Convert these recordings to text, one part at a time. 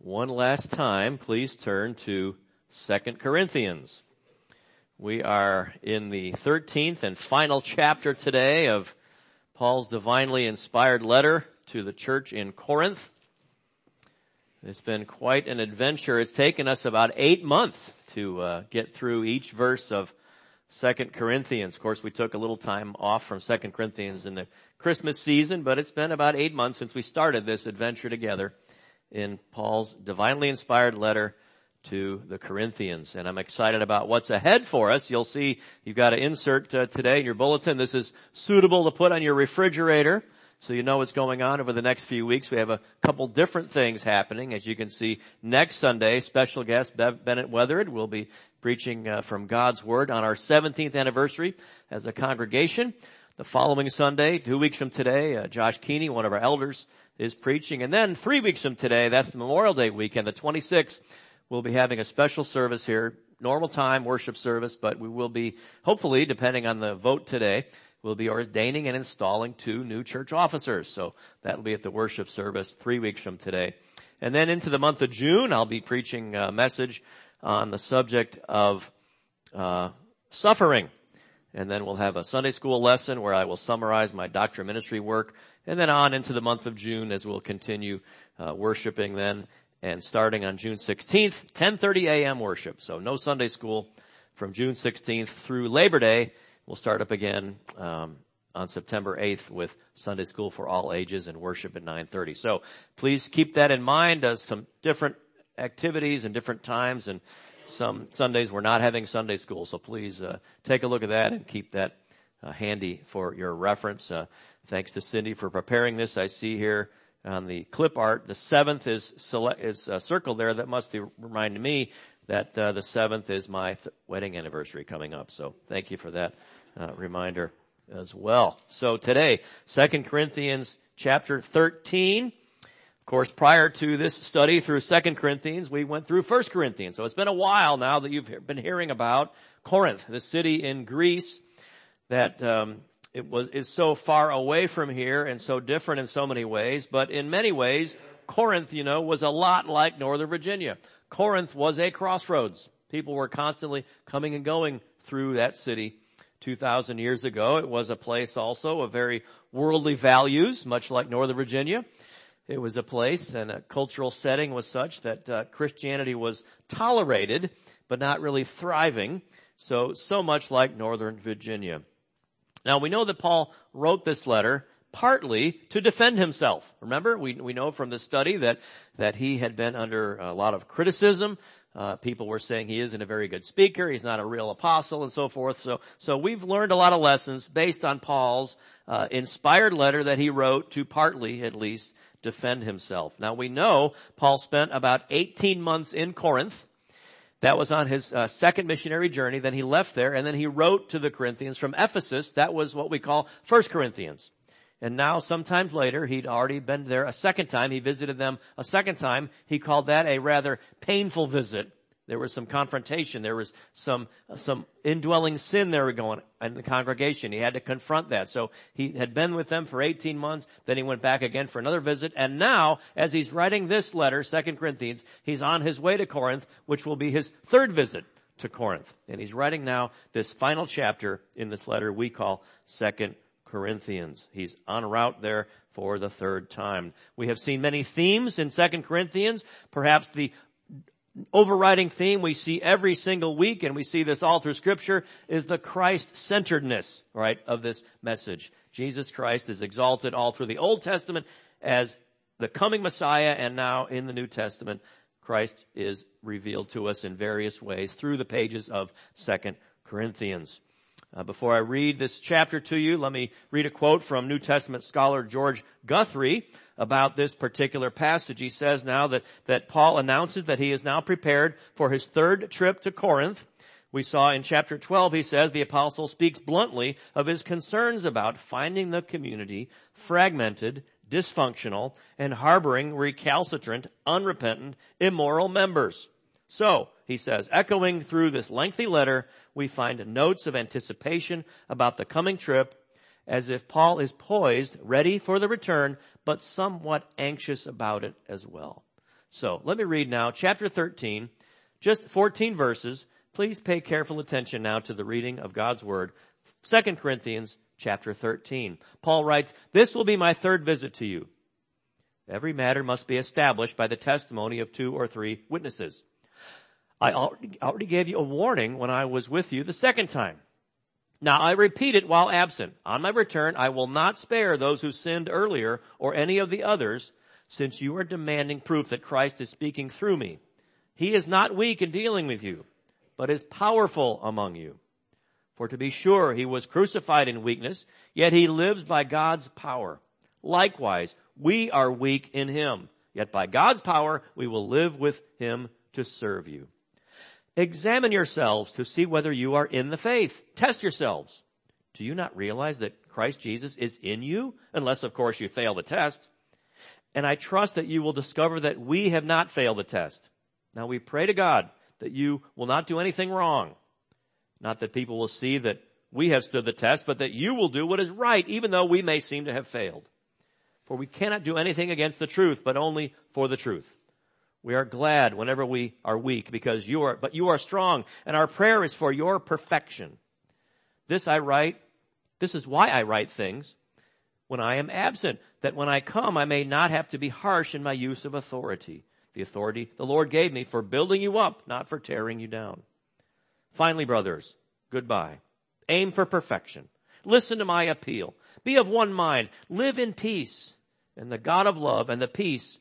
One last time, please turn to 2 Corinthians. We are in the 13th and final chapter today of Paul's divinely inspired letter to the church in Corinth. It's been quite an adventure. It's taken us about 8 months to get through each verse of 2 Corinthians. Of course, we took a little time off from 2 Corinthians in the Christmas season, but it's been about 8 months since we started this adventure together in Paul's divinely inspired letter to the Corinthians. And I'm excited about what's ahead for us. You'll see you've got an insert today in your bulletin. This is suitable to put on your refrigerator so you know what's going on over the next few weeks. We have a couple different things happening. As you can see, next Sunday, special guest Bennett Weathered will be preaching from God's Word on our 17th anniversary as a congregation. The following Sunday, 2 weeks from today, Josh Keeney, one of our elders, is preaching. And then 3 weeks from today, that's the Memorial Day weekend, the 26th, we'll be having a special service here, normal time worship service, but we will be, hopefully, depending on the vote today, we'll be ordaining and installing 2 new church officers. So that'll be at the worship service 3 weeks from today. And then into the month of June, I'll be preaching a message on the subject of suffering. And then we'll have a Sunday school lesson where I will summarize my doctor of ministry work. And then on into the month of June as we'll continue worshiping then. And starting on June 16th, 10:30 a.m. worship. So no Sunday school from June 16th through Labor Day. We'll start up again on September 8th with Sunday school for all ages and worship at 9:30. So please keep that in mind as some different activities and different times. And some Sundays we're not having Sunday school. So please take a look at that and keep that handy for your reference. Thanks to Cindy for preparing this. I see here on the clip art, the 7th is circled there. That must remind me that the 7th is my wedding anniversary coming up. So thank you for that reminder as well. So today, 2 Corinthians chapter 13. Of course, prior to this study through 2 Corinthians, we went through 1 Corinthians. So it's been a while now that you've been hearing about Corinth, the city in Greece that is so far away from here and so different in so many ways. But in many ways, Corinth, was a lot like Northern Virginia. Corinth was a crossroads. People were constantly coming and going through that city 2,000 years ago. It was a place also of very worldly values, much like Northern Virginia. It was a place and a cultural setting was such that Christianity was tolerated, but not really thriving. So much like Northern Virginia. Now, we know that Paul wrote this letter partly to defend himself. Remember, we know from the study that he had been under a lot of criticism. People were saying he isn't a very good speaker, he's not a real apostle, and so forth. So we've learned a lot of lessons based on Paul's inspired letter that he wrote to partly, at least, defend himself. Now, we know Paul spent about 18 months in Corinth. That was on his second missionary journey. Then he left there, and then he wrote to the Corinthians from Ephesus. That was what we call 1 Corinthians. And now, sometimes later, he'd already been there a second time. He visited them a second time. He called that a rather painful visit. There was some confrontation. There was some indwelling sin there going in the congregation. He had to confront that. So he had been with them for 18 months. Then he went back again for another visit. And now, as he's writing this letter, 2 Corinthians, he's on his way to Corinth, which will be his third visit to Corinth. And he's writing now this final chapter in this letter we call 2 Corinthians. He's en route there for the third time. We have seen many themes in 2 Corinthians. Perhaps the overriding theme we see every single week, and we see this all through Scripture, is the Christ-centeredness, right, of this message. Jesus Christ is exalted all through the Old Testament as the coming Messiah, and now in the New Testament, Christ is revealed to us in various ways through the pages of 2 Corinthians. Before I read this chapter to you, let me read a quote from New Testament scholar George Guthrie about this particular passage. He says now that Paul announces that he is now prepared for his third trip to Corinth. We saw in chapter 12, he says, the apostle speaks bluntly of his concerns about finding the community fragmented, dysfunctional, and harboring recalcitrant, unrepentant, immoral members. So, he says, echoing through this lengthy letter, we find notes of anticipation about the coming trip, as if Paul is poised, ready for the return, but somewhat anxious about it as well. So let me read now chapter 13, just 14 verses. Please pay careful attention now to the reading of God's word. 2 Corinthians chapter 13. Paul writes, "This will be my third visit to you. Every matter must be established by the testimony of 2 or 3 witnesses. I already gave you a warning when I was with you the second time. Now I repeat it while absent. On my return, I will not spare those who sinned earlier or any of the others, since you are demanding proof that Christ is speaking through me. He is not weak in dealing with you, but is powerful among you. For to be sure, he was crucified in weakness, yet he lives by God's power. Likewise, we are weak in him, yet by God's power we will live with him to serve you. Examine yourselves to see whether you are in the faith. Test yourselves. Do you not realize that Christ Jesus is in you? Unless, of course, you fail the test. And I trust that you will discover that we have not failed the test. Now we pray to God that you will not do anything wrong. Not that people will see that we have stood the test, but that you will do what is right, even though we may seem to have failed. For we cannot do anything against the truth, but only for the truth. We are glad whenever we are weak, because you are strong, and our prayer is for your perfection. This is why I write things when I am absent, that when I come I may not have to be harsh in my use of authority. The authority the Lord gave me for building you up, not for tearing you down. Finally, brothers, goodbye. Aim for perfection. Listen to my appeal. Be of one mind. Live in peace. And the God of love and peace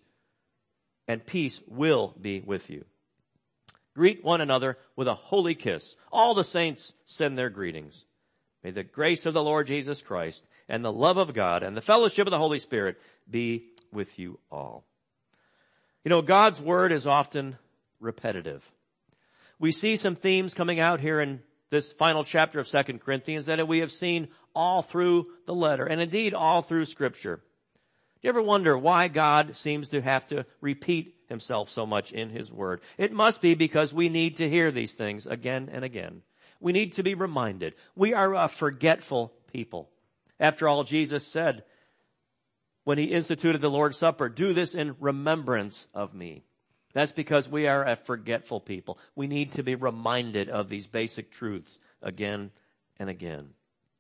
will be with you. Greet one another with a holy kiss. All the saints send their greetings. May the grace of the Lord Jesus Christ and the love of God and the fellowship of the Holy Spirit be with you all. You know, God's word is often repetitive. We see some themes coming out here in this final chapter of 2 Corinthians that we have seen all through the letter, and indeed all through Scripture. Do you ever wonder why God seems to have to repeat himself so much in his word? It must be because we need to hear these things again and again. We need to be reminded. We are a forgetful people. After all, Jesus said when he instituted the Lord's Supper, "Do this in remembrance of me." That's because we are a forgetful people. We need to be reminded of these basic truths again and again.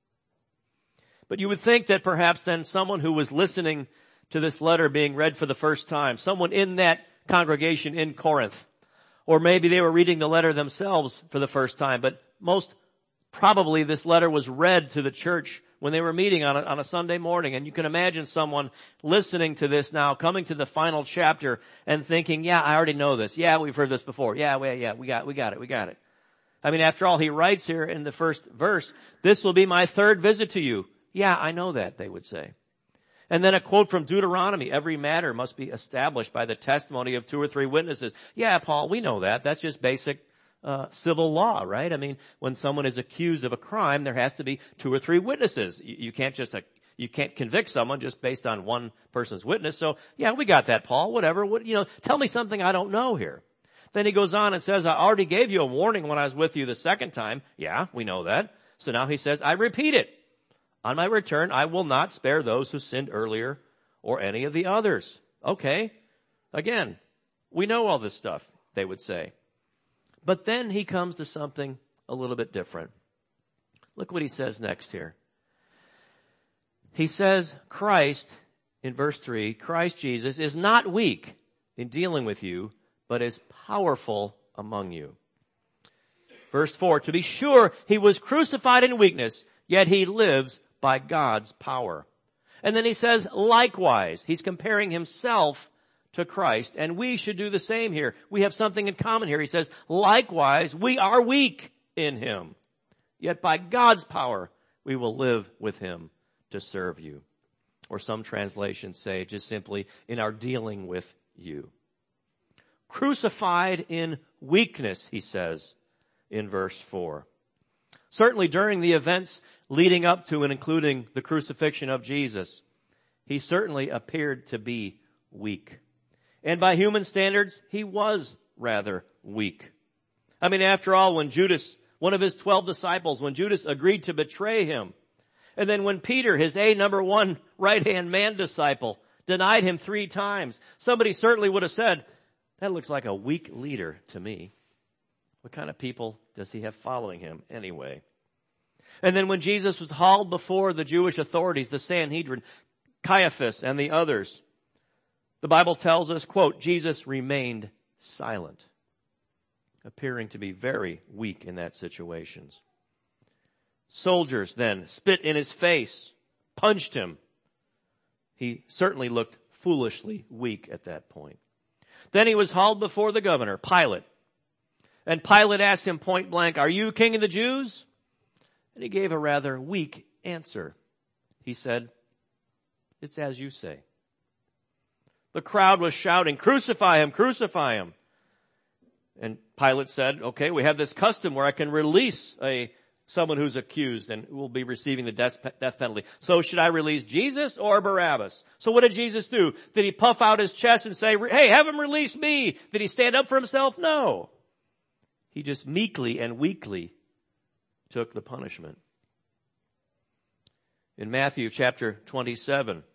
But you would think that perhaps then someone who was listening to this letter being read for the first time, someone in that congregation in Corinth, or maybe they were reading the letter themselves for the first time, but most probably this letter was read to the church when they were meeting on a Sunday morning. And you can imagine someone listening to this now, coming to the final chapter and thinking, yeah, I already know this. Yeah, we've heard this before. Yeah, we got it. I mean, after all, he writes here in the first verse, "This will be my third visit to you." Yeah, I know that, they would say. And then a quote from Deuteronomy, "Every matter must be established by the testimony of 2 or 3 witnesses." Yeah, Paul, we know that. That's just basic civil law, right? I mean, when someone is accused of a crime, there has to be 2 or 3 witnesses. You can't convict someone just based on one person's witness. So, yeah, we got that, Paul. Whatever. Tell me something I don't know here. Then he goes on and says, "I already gave you a warning when I was with you the second time." Yeah, we know that. So now he says, "I repeat it. On my return, I will not spare those who sinned earlier or any of the others." Okay. Again, we know all this stuff, they would say. But then he comes to something a little bit different. Look what he says next here. He says, Christ, in verse 3, Christ Jesus is not weak in dealing with you, but is powerful among you. Verse 4, "To be sure, he was crucified in weakness, yet he lives by God's power." And then he says, likewise, he's comparing himself to Christ, and we should do the same here. We have something in common here. He says, likewise, we are weak in him, yet by God's power we will live with him to serve you. Or some translations say just simply, in our dealing with you. Crucified in weakness, he says in verse 4. Certainly during the events leading up to and including the crucifixion of Jesus, he certainly appeared to be weak. And by human standards, he was rather weak. I mean, after all, when Judas, one of his 12 disciples, when Judas agreed to betray him, and then when Peter, his number 1 right-hand man disciple, denied him 3 times, somebody certainly would have said, That looks like a weak leader to me. What kind of people does he have following him anyway? And then when Jesus was hauled before the Jewish authorities, the Sanhedrin, Caiaphas and the others, the Bible tells us, quote, Jesus remained silent, appearing to be very weak in that situation. Soldiers then spit in his face, punched him. He certainly looked foolishly weak at that point. Then he was hauled before the governor, Pilate. And Pilate asked him point blank, "Are you king of the Jews?" And he gave a rather weak answer. He said, "It's as you say." The crowd was shouting, "Crucify him, crucify him." And Pilate said, "Okay, we have this custom where I can release someone who's accused and will be receiving the death penalty. So should I release Jesus or Barabbas?" So what did Jesus do? Did he puff out his chest and say, "Hey, have him release me"? Did he stand up for himself? No. He just meekly and weakly took the punishment. In Matthew chapter 27,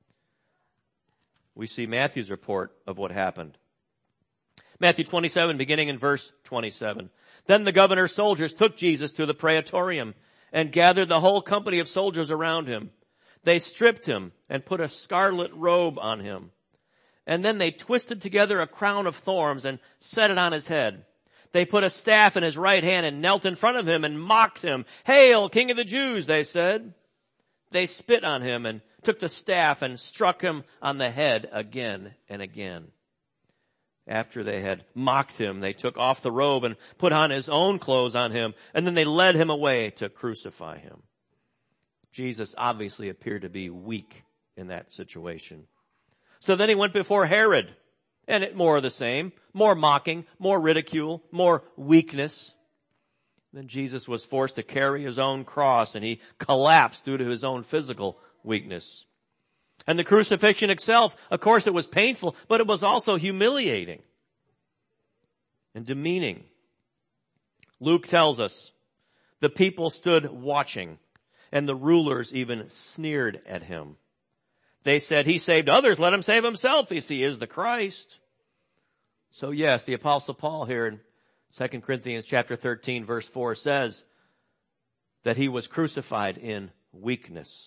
we see Matthew's report of what happened. Matthew 27, beginning in verse 27. Then the governor's soldiers took Jesus to the praetorium and gathered the whole company of soldiers around him. They stripped him and put a scarlet robe on him. And then they twisted together a crown of thorns and set it on his head. They put a staff in his right hand and knelt in front of him and mocked him. "Hail, King of the Jews," they said. They spit on him and took the staff and struck him on the head again and again. After they had mocked him, they took off the robe and put on his own clothes on him, and then they led him away to crucify him. Jesus obviously appeared to be weak in that situation. So then he went before Herod, and it more of the same, more mocking, more ridicule, more weakness. Then Jesus was forced to carry his own cross, and he collapsed due to his own physical weakness. And the crucifixion itself, of course, it was painful, but it was also humiliating and demeaning. Luke tells us the people stood watching, and the rulers even sneered at him. They said, "He saved others, let him save himself if he is the Christ." So yes, the Apostle Paul here in 2 Corinthians chapter 13 verse 4 says that he was crucified in weakness.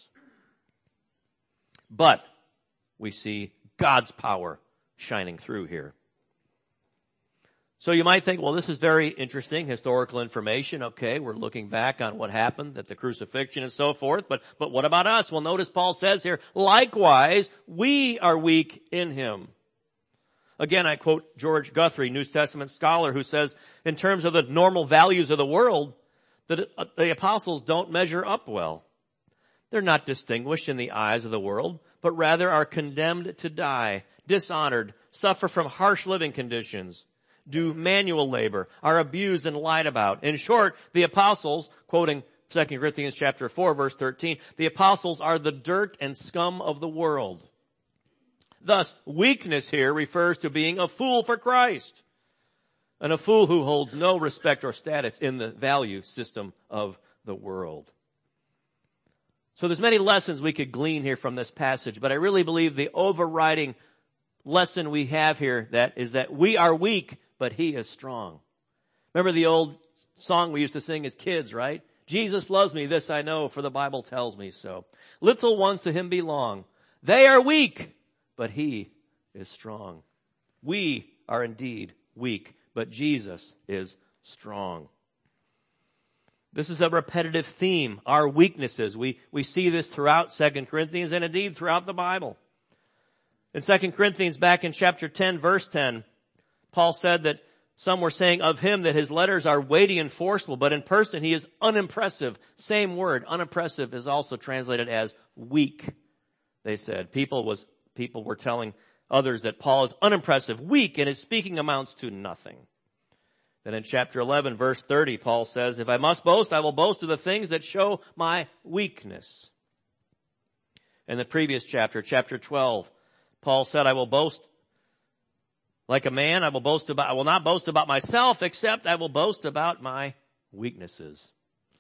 But we see God's power shining through here. So you might think, well, this is very interesting historical information. Okay, we're looking back on what happened at the crucifixion and so forth. But what about us? Well, notice Paul says here, likewise, we are weak in him. Again, I quote George Guthrie, New Testament scholar, who says, in terms of the normal values of the world, that the apostles don't measure up well. They're not distinguished in the eyes of the world, but rather are condemned to die, dishonored, suffer from harsh living conditions, do manual labor, are abused and lied about. In short, the apostles, quoting 2 Corinthians chapter 4, verse 13, the apostles are the dirt and scum of the world. Thus, weakness here refers to being a fool for Christ, and a fool who holds no respect or status in the value system of the world. So there's many lessons we could glean here from this passage, but I really believe the overriding lesson we have here is that we are weak, but he is strong. Remember the old song we used to sing as kids, right? Jesus loves me, this I know, for the Bible tells me so. Little ones to him belong. They are weak, but he is strong. We are indeed weak, but Jesus is strong. This is a repetitive theme, our weaknesses. We see this throughout 2 Corinthians and indeed throughout the Bible. In 2 Corinthians, back in chapter 10, verse 10, Paul said that some were saying of him that his letters are weighty and forceful, but in person he is unimpressive. Same word, unimpressive, is also translated as weak, they said. People were telling others that Paul is unimpressive, weak, and his speaking amounts to nothing. Then in chapter 11, verse 30, Paul says, if I must boast, I will boast of the things that show my weakness. In the previous chapter, chapter 12, Paul said, I will boast like a man. I will not boast about myself, except I will boast about my weaknesses.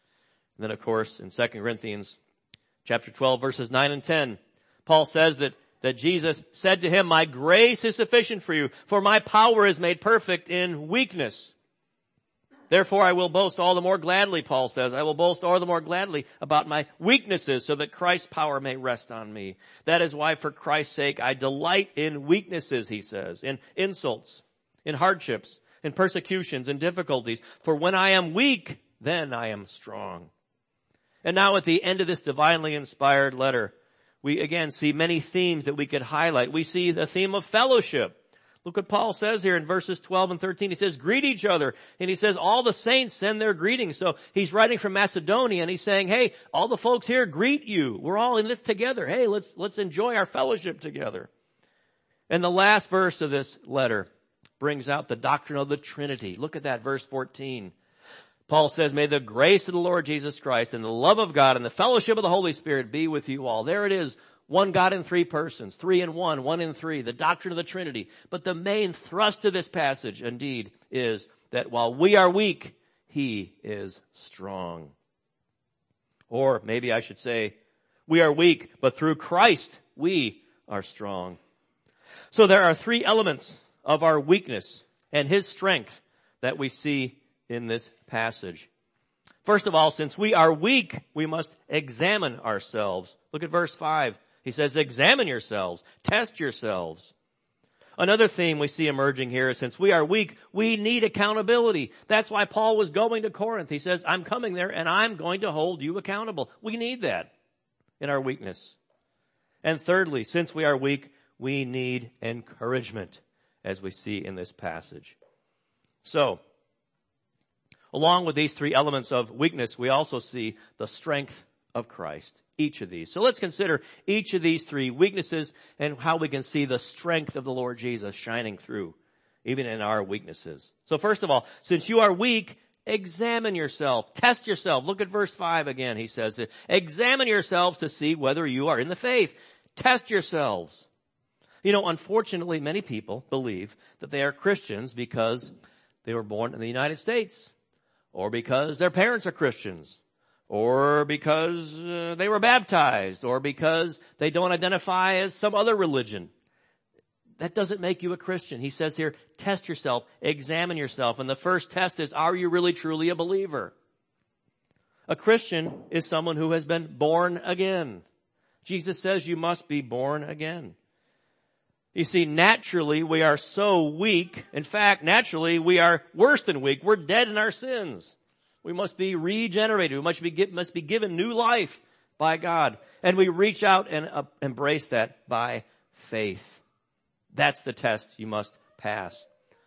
And then, of course, in 2 Corinthians chapter 12, verses 9 and 10, Paul says that that Jesus said to him, "My grace is sufficient for you, for my power is made perfect in weakness." Therefore I will boast all the more gladly, Paul says. I will boast all the more gladly about my weaknesses so that Christ's power may rest on me. That is why for Christ's sake I delight in weaknesses, he says, in insults, in hardships, in persecutions, in difficulties. For when I am weak, then I am strong. And now at the end of this divinely inspired letter, we again see many themes that we could highlight. We see the theme of fellowship. Look what Paul says here in verses 12 and 13. He says, greet each other. And he says, all the saints send their greetings. So he's writing from Macedonia and he's saying, hey, all the folks here greet you. We're all in this together. Hey, let's enjoy our fellowship together. And the last verse of this letter brings out the doctrine of the Trinity. Look at that, verse 14. Paul says, may the grace of the Lord Jesus Christ and the love of God and the fellowship of the Holy Spirit be with you all. There it is. One God in three persons, 3 in 1, 1 in 3, the doctrine of the Trinity. But the main thrust of this passage, indeed, is that while we are weak, he is strong. Or maybe I should say, we are weak, but through Christ, we are strong. So there are 3 elements of our weakness and his strength that we see in this passage. First of all, since we are weak, we must examine ourselves. Look at verse 5. He says, examine yourselves, test yourselves. Another theme we see emerging here is since we are weak, we need accountability. That's why Paul was going to Corinth. He says, I'm coming there and I'm going to hold you accountable. We need that in our weakness. And thirdly, since we are weak, we need encouragement, as we see in this passage. So, along with these 3 elements of weakness, we also see the strength of Christ. Each of these. So let's consider each of these 3 weaknesses and how we can see the strength of the Lord Jesus shining through, even in our weaknesses. So first of all, since you are weak, examine yourself. Test yourself. Look at verse 5 again. He says, examine yourselves to see whether you are in the faith. Test yourselves. You know, unfortunately, many people believe that they are Christians because they were born in the United States, or because their parents are Christians, or because they were baptized, or because they don't identify as some other religion. That doesn't make you a Christian. He says here, test yourself, examine yourself. And the first test is, are you really truly a believer? A Christian is someone who has been born again. Jesus says you must be born again. You see, naturally we are so weak. In fact, naturally we are worse than weak. We're dead in our sins. We must be regenerated. We must be given new life by God. And we reach out and embrace that by faith. That's the test you must pass.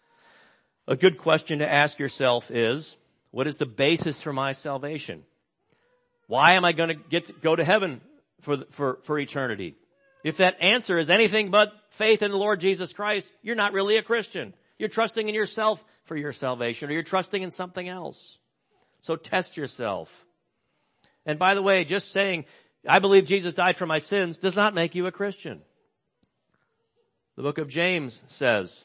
A good question to ask yourself is, what is the basis for my salvation? Why am I going to go to heaven for eternity? If that answer is anything but faith in the Lord Jesus Christ, you're not really a Christian. You're trusting in yourself for your salvation, or you're trusting in something else. So test yourself. And by the way, just saying, I believe Jesus died for my sins does not make you a Christian. The book of James says,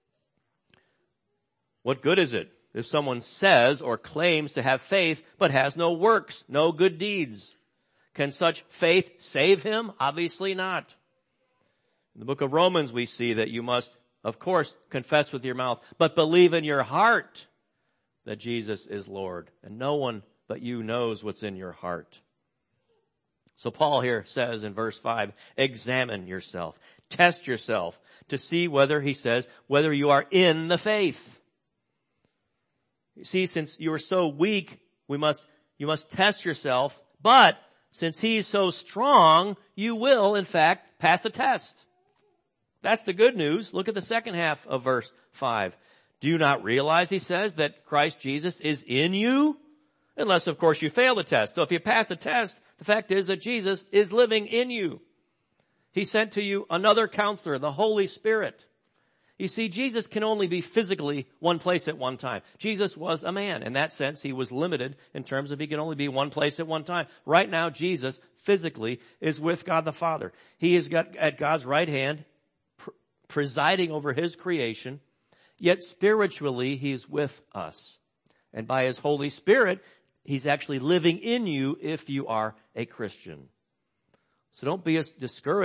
what good is it if someone says or claims to have faith but has no works, no good deeds? Can such faith save him? Obviously not. In the book of Romans we see that you must, of course, confess with your mouth, but believe in your heart that Jesus is Lord, and no one but you knows what's in your heart. So Paul here says in verse 5, examine yourself, test yourself to see whether, he says, whether you are in the faith. You see, since you are so weak, you must test yourself, but since he's so strong, you will, in fact, pass the test. That's the good news. Look at the second half of verse 5. Do you not realize, he says, that Christ Jesus is in you? Unless, of course, you fail the test. So if you pass the test, the fact is that Jesus is living in you. He sent to you another counselor, the Holy Spirit. You see, Jesus can only be physically one place at one time. Jesus was a man. In that sense, he was limited in terms of he can only be one place at one time. Right now, Jesus physically is with God the Father. He is at God's right hand, presiding over his creation. Yet spiritually, he's with us. And by his Holy Spirit, he's actually living in you if you are a Christian. So don't be discouraged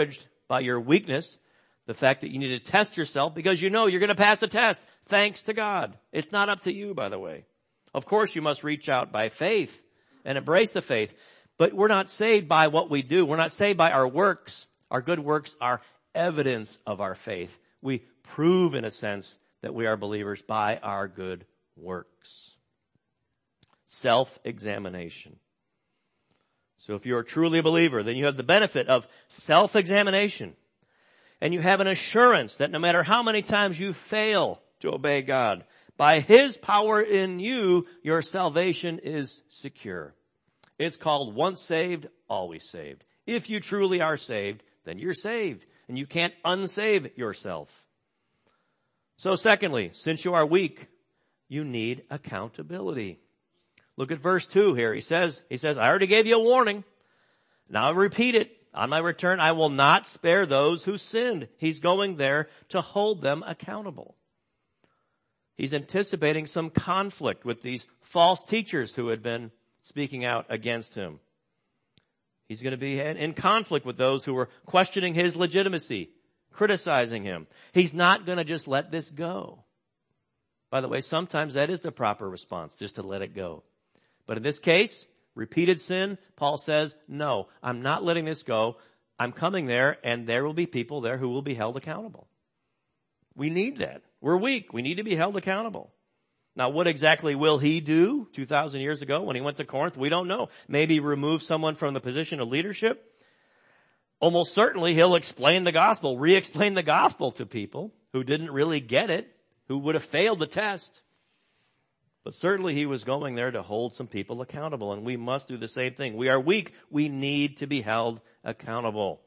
by your weakness, the fact that you need to test yourself because you know you're going to pass the test. Thanks to God. It's not up to you, by the way. Of course, you must reach out by faith and embrace the faith. But we're not saved by what we do. We're not saved by our works. Our good works are evidence of our faith. We prove, in a sense, that we are believers by our good works. Self-examination. So if you're truly a believer, then you have the benefit of self-examination. And you have an assurance that no matter how many times you fail to obey God, by His power in you, your salvation is secure. It's called once saved, always saved. If you truly are saved, then you're saved, and you can't unsave yourself. So secondly, since you are weak, you need accountability. Look at verse 2 here. He says, I already gave you a warning. Now I repeat it. On my return, I will not spare those who sinned. He's going there to hold them accountable. He's anticipating some conflict with these false teachers who had been speaking out against him. He's going to be in conflict with those who were questioning his legitimacy, criticizing him. He's not going to just let this go. By the way, sometimes that is the proper response, just to let it go. But in this case, repeated sin, Paul says, no, I'm not letting this go. I'm coming there, and there will be people there who will be held accountable. We need that. We're weak. We need to be held accountable. Now, what exactly will he do 2,000 years ago when he went to Corinth? We don't know. Maybe remove someone from the position of leadership. Almost certainly he'll explain the gospel, re-explain the gospel to people who didn't really get it, who would have failed the test. But certainly he was going there to hold some people accountable, and we must do the same thing. We are weak. We need to be held accountable.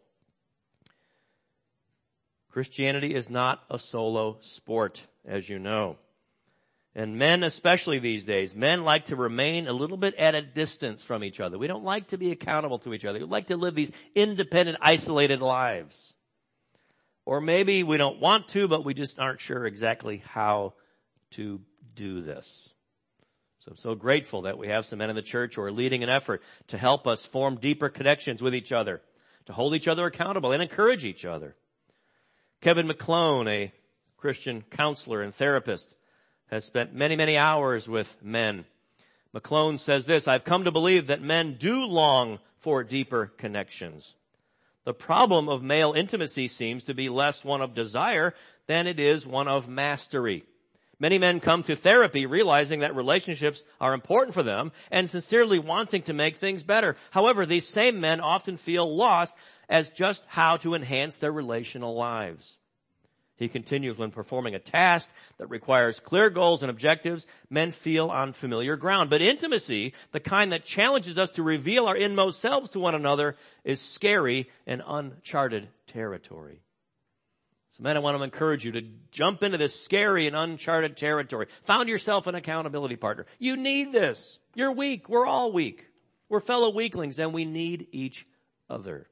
Christianity is not a solo sport, as you know. And men, especially these days, men like to remain a little bit at a distance from each other. We don't like to be accountable to each other. We like to live these independent, isolated lives. Or maybe we don't want to, but we just aren't sure exactly how to do this. So I'm so grateful that we have some men in the church who are leading an effort to help us form deeper connections with each other, to hold each other accountable and encourage each other. Kevin McClone, a Christian counselor and therapist, has spent many, many hours with men. McClone says this, I've come to believe that men do long for deeper connections. The problem of male intimacy seems to be less one of desire than it is one of mastery. Many men come to therapy realizing that relationships are important for them and sincerely wanting to make things better. However, these same men often feel lost as just how to enhance their relational lives. He continues, when performing a task that requires clear goals and objectives, men feel on familiar ground. But intimacy, the kind that challenges us to reveal our inmost selves to one another, is scary and uncharted territory. So men, I want to encourage you to jump into this scary and uncharted territory. Found yourself an accountability partner. You need this. You're weak. We're all weak. We're fellow weaklings, and we need each other.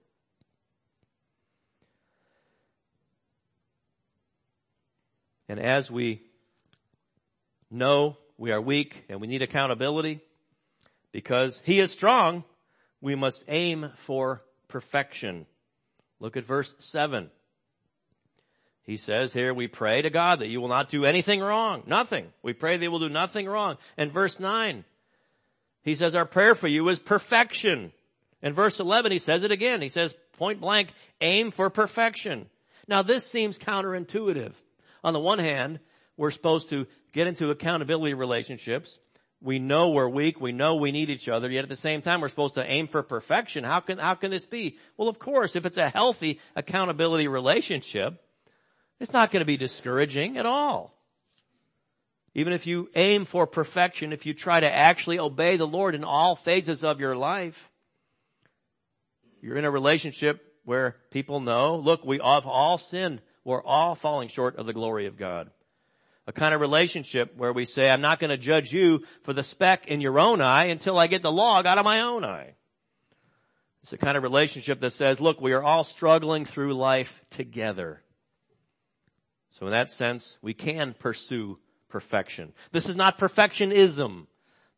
And as we know we are weak and we need accountability, because He is strong, we must aim for perfection. Look at verse 7. He says here, we pray to God that you will not do anything wrong. Nothing. We pray that you will do nothing wrong. And verse 9, he says our prayer for you is perfection. In verse 11, he says it again. He says, point blank, aim for perfection. Now this seems counterintuitive. On the one hand, we're supposed to get into accountability relationships. We know we're weak. We know we need each other. Yet at the same time, we're supposed to aim for perfection. How can this be? Well, of course, if it's a healthy accountability relationship, it's not going to be discouraging at all. Even if you aim for perfection, if you try to actually obey the Lord in all phases of your life, you're in a relationship where people know, look, we have all sinned. We're all falling short of the glory of God. A kind of relationship where we say, I'm not going to judge you for the speck in your own eye until I get the log out of my own eye. It's a kind of relationship that says, look, we are all struggling through life together. So in that sense, we can pursue perfection. This is not perfectionism,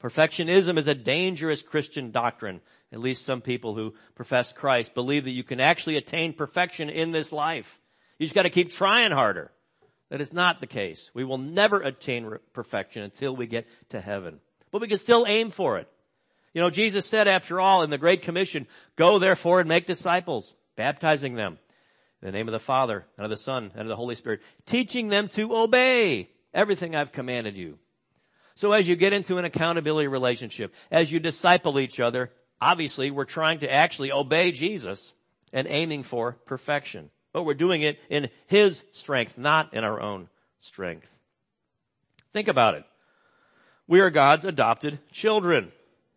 Perfectionism is a dangerous Christian doctrine. At least some people who profess Christ believe that you can actually attain perfection in this life. You just got to keep trying harder. That is not the case. We will never attain perfection until we get to heaven. But we can still aim for it. You know, Jesus said, after all, in the Great Commission, go therefore and make disciples, baptizing them in the name of the Father and of the Son and of the Holy Spirit, teaching them to obey everything I've commanded you. So as you get into an accountability relationship, as you disciple each other, obviously we're trying to actually obey Jesus and aiming for perfection. But we're doing it in His strength, not in our own strength. Think about it. We are God's adopted children.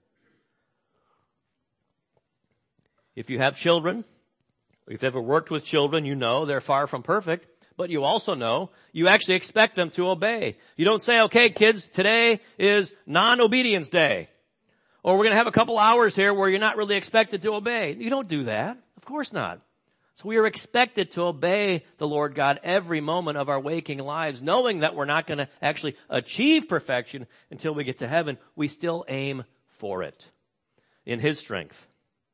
If you have children, if you've ever worked with children, you know they're far from perfect, but you also know you actually expect them to obey. You don't say, okay, kids, today is non-obedience day. Or we're going to have a couple hours here where you're not really expected to obey. You don't do that. Of course not. So we are expected to obey the Lord God every moment of our waking lives, knowing that we're not going to actually achieve perfection until we get to heaven. We still aim for it in His strength.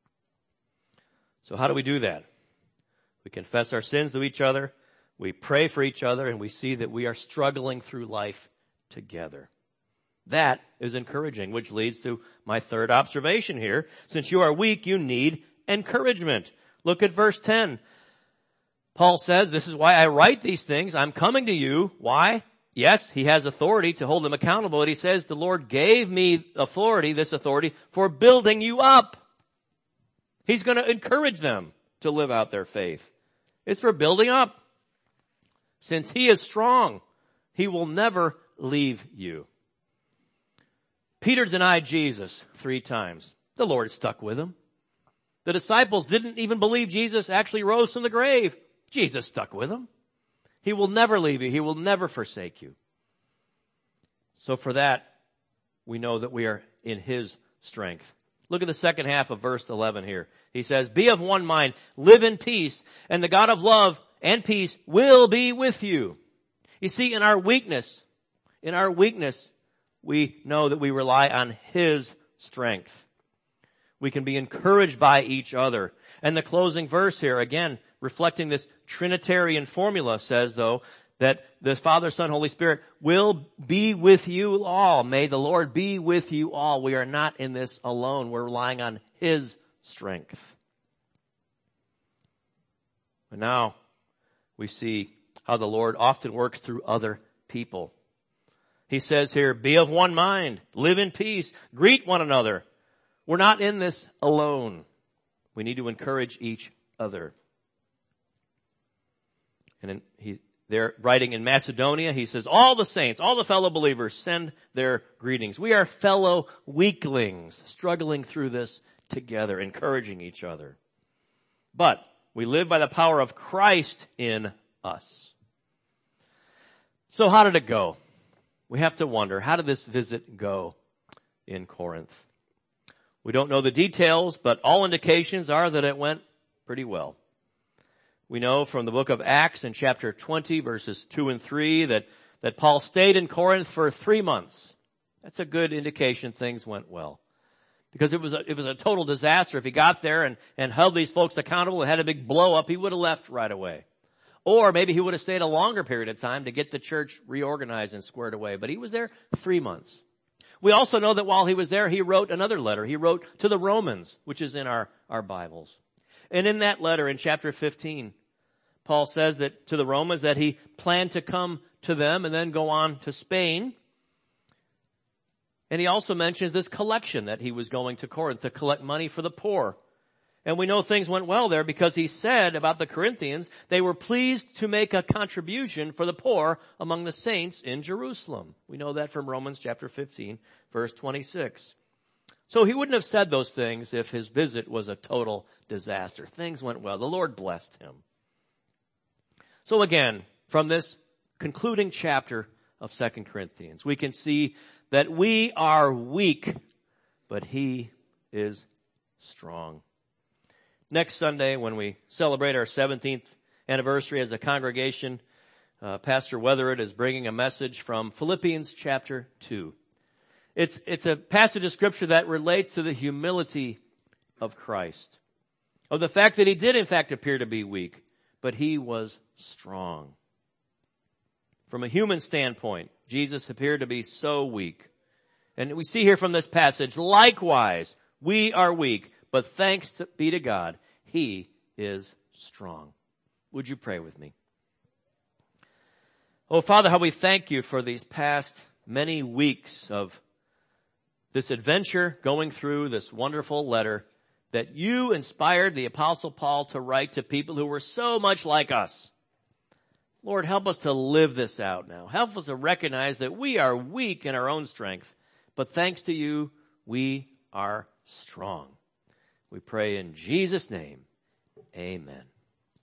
So how do we do that? We confess our sins to each other, we pray for each other, and we see that we are struggling through life together. That is encouraging, which leads to my third observation here. Since you are weak, you need encouragement. Look at verse 10. Paul says, this is why I write these things. I'm coming to you. Why? Yes, he has authority to hold them accountable. But he says, the Lord gave me authority, this authority, for building you up. He's going to encourage them to live out their faith. It's for building up. Since He is strong, He will never leave you. Peter denied Jesus 3 times. The Lord stuck with him. The disciples didn't even believe Jesus actually rose from the grave. Jesus stuck with him. He will never leave you. He will never forsake you. So for that, we know that we are in His strength. Look at the second half of verse 11 here. He says, be of one mind, live in peace, and the God of love and peace will be with you. You see, in our weakness, we know that we rely on His strength. We can be encouraged by each other. And the closing verse here, again, reflecting this Trinitarian formula, says, though, that the Father, Son, Holy Spirit will be with you all. May the Lord be with you all. We are not in this alone. We're relying on His strength. But now we see how the Lord often works through other people. He says here, be of one mind, live in peace, greet one another. We're not in this alone. We need to encourage each other. And they're writing in Macedonia, he says, all the saints, all the fellow believers send their greetings. We are fellow weaklings, struggling through this together, encouraging each other. But we live by the power of Christ in us. So how did it go? We have to wonder, how did this visit go in Corinth? We don't know the details, but all indications are that it went pretty well. We know from the book of Acts in chapter 20, verses 2 and 3, that Paul stayed in Corinth for 3 months. That's a good indication things went well. Because it was a total disaster. If he got there and held these folks accountable and had a big blow up, he would have left right away. Or maybe he would have stayed a longer period of time to get the church reorganized and squared away. But he was there 3 months. We also know that while he was there, he wrote another letter. He wrote to the Romans, which is in our Bibles. And in that letter, in chapter 15, Paul says that to the Romans that he planned to come to them and then go on to Spain. And he also mentions this collection that he was going to Corinth to collect money for the poor. And we know things went well there because he said about the Corinthians, they were pleased to make a contribution for the poor among the saints in Jerusalem. We know that from Romans chapter 15, verse 26. So he wouldn't have said those things if his visit was a total disaster. Things went well. The Lord blessed him. So again, from this concluding chapter of 2 Corinthians, we can see that we are weak, but He is strong. Next Sunday, when we celebrate our 17th anniversary as a congregation, Pastor Weathered is bringing a message from Philippians chapter 2. It's a passage of Scripture that relates to the humility of Christ, of the fact that he did in fact appear to be weak, but he was strong. From a human standpoint, Jesus appeared to be so weak. And we see here from this passage, likewise, we are weak, but thanks be to God, he is strong. Would you pray with me? Oh, Father, how we thank you for these past many weeks of this adventure going through this wonderful letter that you inspired the Apostle Paul to write to people who were so much like us. Lord, help us to live this out now. Help us to recognize that we are weak in our own strength, but thanks to you, we are strong. We pray in Jesus' name, amen.